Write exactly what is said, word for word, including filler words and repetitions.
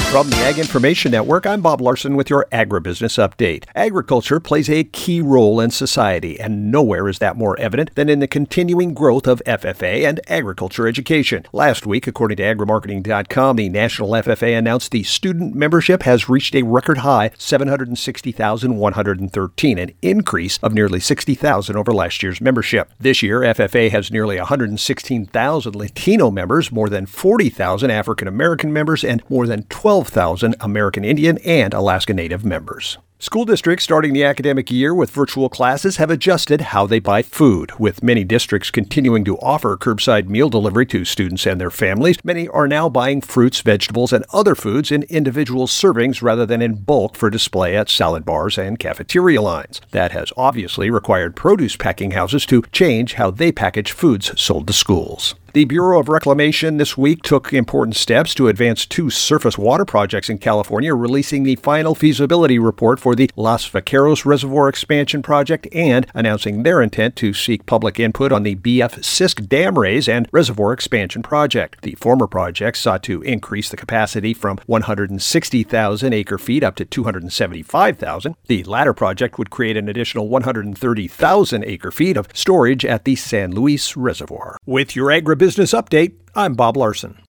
From the Ag Information Network, I'm Bob Larson with your Agribusiness Update. Agriculture plays a key role in society, and nowhere is that more evident than in the continuing growth of F F A and agriculture education. Last week, according to agri marketing dot com, the National F F A announced the student membership has reached a record high seven hundred sixty thousand one hundred thirteen, an increase of nearly sixty thousand over last year's membership. This year, F F A has nearly one hundred sixteen thousand Latino members, more than forty thousand African American members, and more than twelve thousand American Indian and Alaska Native members. School districts starting the academic year with virtual classes have adjusted how they buy food. With many districts continuing to offer curbside meal delivery to students and their families, many are now buying fruits, vegetables, and other foods in individual servings rather than in bulk for display at salad bars and cafeteria lines. That has obviously required produce packing houses to change how they package foods sold to schools. The Bureau of Reclamation this week took important steps to advance two surface water projects in California, releasing the final feasibility report for the Los Vaqueros Reservoir Expansion Project and announcing their intent to seek public input on the B F Sisk Dam Raise and Reservoir Expansion Project. The former project sought to increase the capacity from one hundred sixty thousand acre feet up to two hundred seventy-five thousand. The latter project would create an additional one hundred thirty thousand acre feet of storage at the San Luis Reservoir. With your agribusiness update, I'm Bob Larson.